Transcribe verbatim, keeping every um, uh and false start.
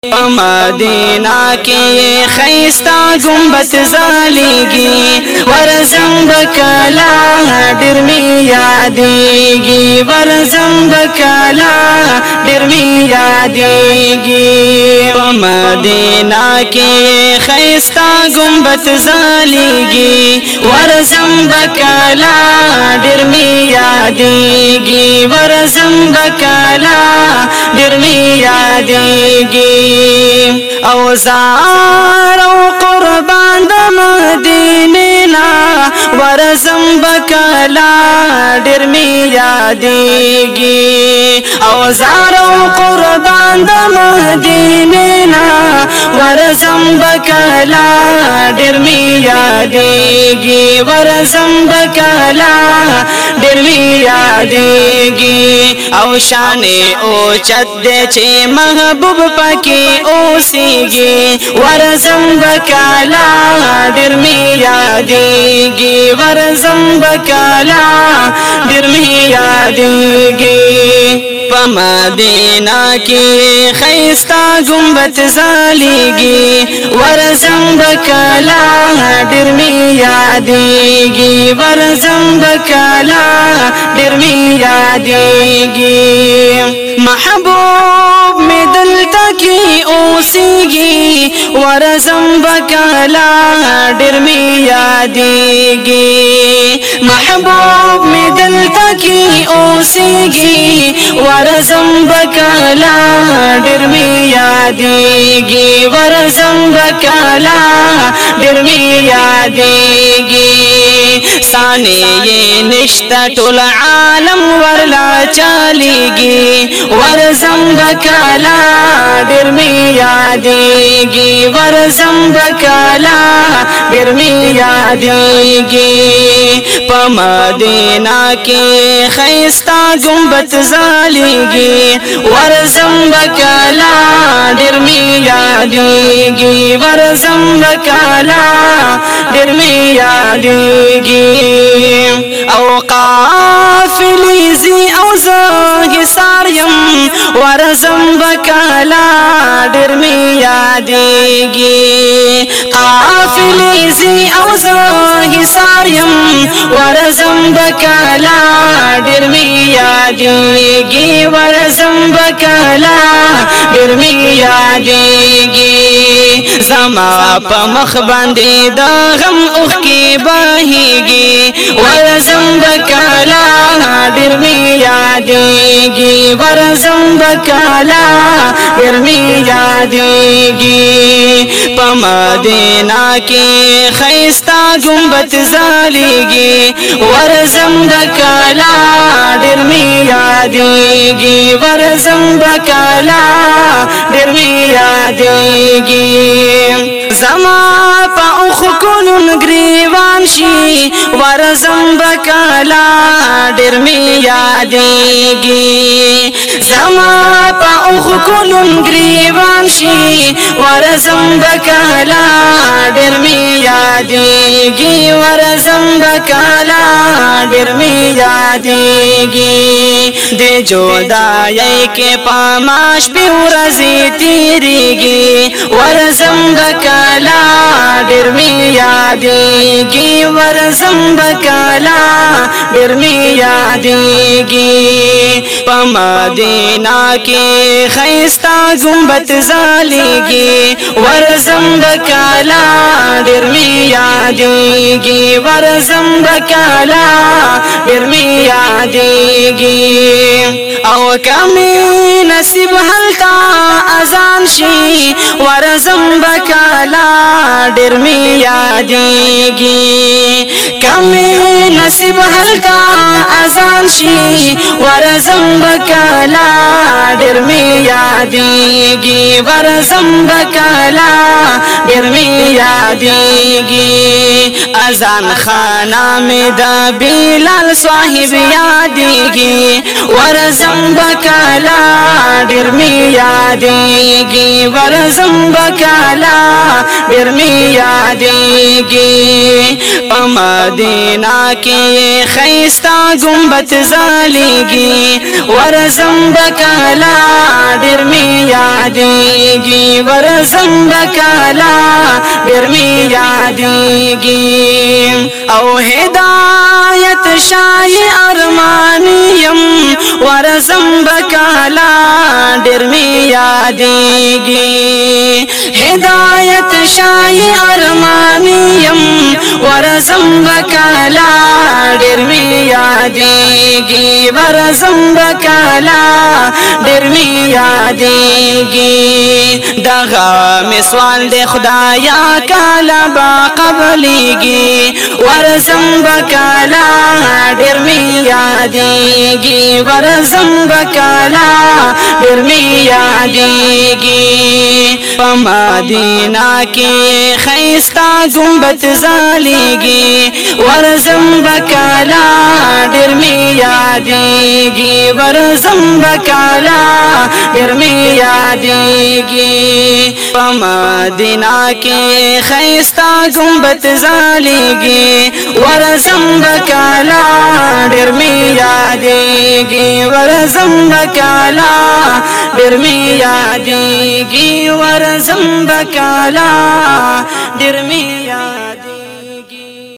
مدینہ کی خیستا گنبد زالیگی ورزم بکلا ڈرمی یادیگی ورزم بکلا ڈرمی یادیگی مدینہ کی خیستا گنبد زالیگی ورزم بکلا ڈرمی یادیگی ورزم بکلا ڈرمی یادیگی او زار او قربان د مدینه نا ورزم بکلا ډیر می یادېږي او زار او قربان د مدینه نا ورزم بکلا ډیر می یادېږي ورزم بکلا ډیر می یادېږي او شان او چت دې چې محبوب پکې اوسېږي ورزم بکلا ډېر می یادېږي ورزم بکلا ډېر می یادېږي په مدینه کې ښایسته ګنبد ځلېږي ورزم بکلا ډېر می یادېږي ورزم بکلا ډېر می یادېږي محبوب می دلته کې اوسېږي ورزم بکلا ډېر می یادېږي محبوب می دلته کې اوسېږي ورزم بکلا ډېر می یادېږي ورزم بکلا ډېر می یادېږي ثانیه نشته ټول عالم ورلا چالېږي ورزم بکلا ډېر می یادېږي ورزم بکلا ډېر می یادېږي په مدینه کې ښایسته ګنبد ځلېږي ورزم بکلا ډېر می یادېږي ورزم بکلا ډېر می یادېږي او قافلې ځي او زه حصار یم ورزم بکلا ډېر می یادېږي قافلې ځي او زه حصار یم ورزم بکلا ډېر می یادېږي ورزم بکلا ډېر می یادېږي زما په مخ باندې د غم اوښکې بهېږي ورزم بکلا ډېر می یادېږي ورزم بکلا ډېر می یادېږي په مدینه کې ښایسته ګنبد ځلېږي ورزم بکلا ډېر می یادېږي ورزم بکلا ډېر می یادېږي زما په اوښکو ګریوان شي ورزم بکلا ډېر می یادېږي زما په اوښکو ګریوان شي ورزم بکلا ډېر می یادېږي ورزم بکلا ډېر می یادېږي د جدایۍ کې په ما شپې ورځې تېرېږي ورزم بکلا ډېر می یادېږي ورزم بکلا ډېر می یادېږي په مدینه کې ښایسته ګنبد ځلېږي ورزم بکلا ډېر می یادېږي ورزم بکلا ډېر می یادېږي او کمی نصیب هلته اذان شي ورزم بکلا ډېر می یادېږي کمی نصیب هلته اذان شي ورزم بکلا ډېر می یادېږي ورزم بکلا ډېر می یادېږي اذان خانه می د بلال صاحب یادېږي ورزم بکلا ډېر می یادېږي ورزم ورزم بکالا ډیر می یادېږي په مدینه کې ښایسته ګنبد ځلېږي ورزم بکالا ډیر می یادېږي ورزم بکالا ډیر می یادېږي او هدایت شای ارمانیم ورزم بکالا ډیر می یادېږي هدایت شای ارمانیم ورزم بکالا ډیر می یادېږي ورزم بکالا ډیر می یادېږي دغه مسوال د خدایا کالا با قبلېږي ورزم بکالا ډیر می یادېږي ورزم بکالا ډیر می یادېږي په مدینه کې ښایسته ګنبد ځلېږي ورزم بکالا ډیر می یادېږي ورزم بکالا ډیر می یادېږي په مدینه کې ښایسته ګنبد ځلېږي ورزم بکالا ډیر می یادېږي ورزم بکالا ډیر می یادېږي ورزم بکالا ډیر می یادېږي